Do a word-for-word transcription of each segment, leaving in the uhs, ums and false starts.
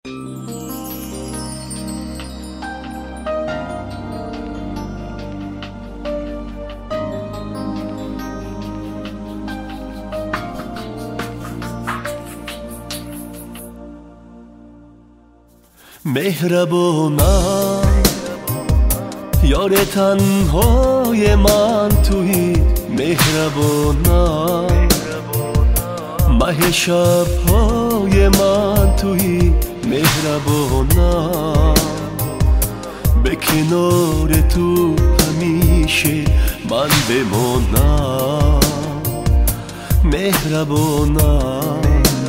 مهربونم یار تنهای من تویی، مهربونم مه شب‌های من تویی، مهربونم به کنار تو همیشه من بمانم، مهربونم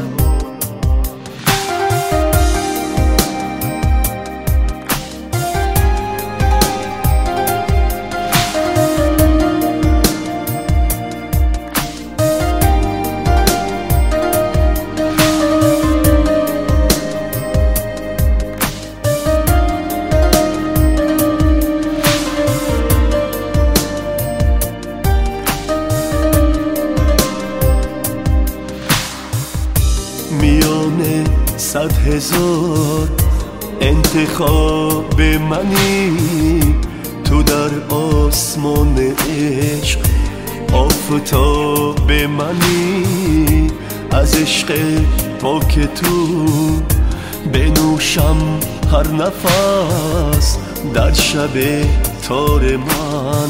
میونه صد هزار انتخاب منی، تو در آسمان عشق آفتاب منی، از عشق پاک تو بنوشم هر نفس، در شب تار من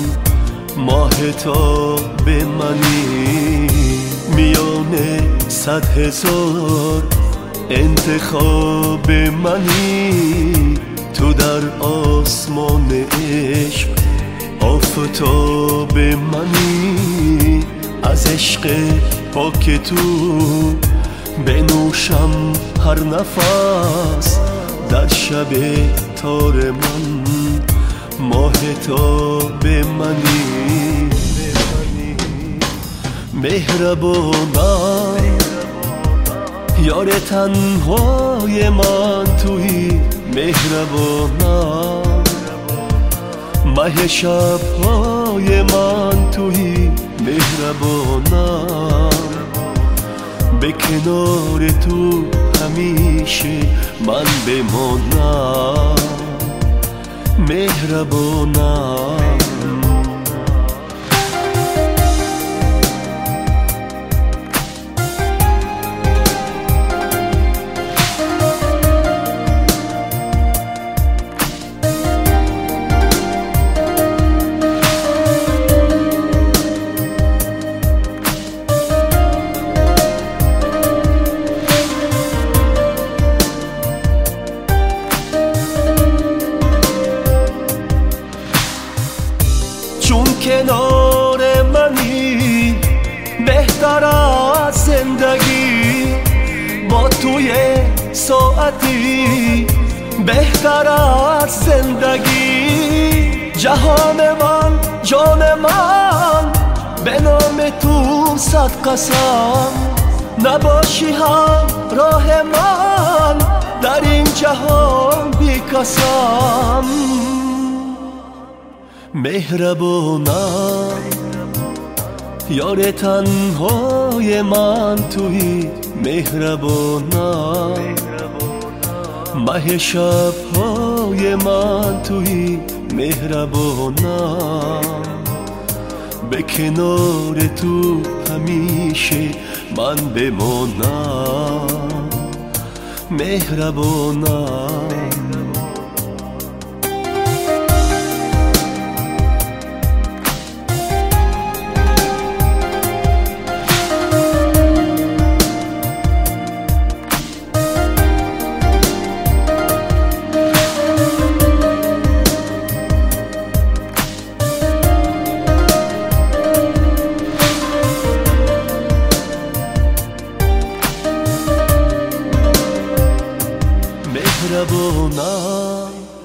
ماهتاب منی، میانه صد هزار انتخاب منی، تو در آسمان عشق آفتاب منی، از عشق پاک تو بنوشم هر نفس، در شب تار من ماهتاب منی، مهربونم یار تنهای من تویی، مهربونم مه شب‌های من تویی، مهربونم به کنار تو همیشه من بمانم، مهربونم چون کنار منی بهتر از زندگی، با توی ساعتی بهتر از زندگی، جهان من جان من به نام تو صد قسم، نباشی هم راه من در این جهان بی کسم، مهربونم یار تنهای من تویی، مهربونم مه شب‌های من تویی، مهربونم به کنار تو همیشه من بمانم، مهربونم مهربونم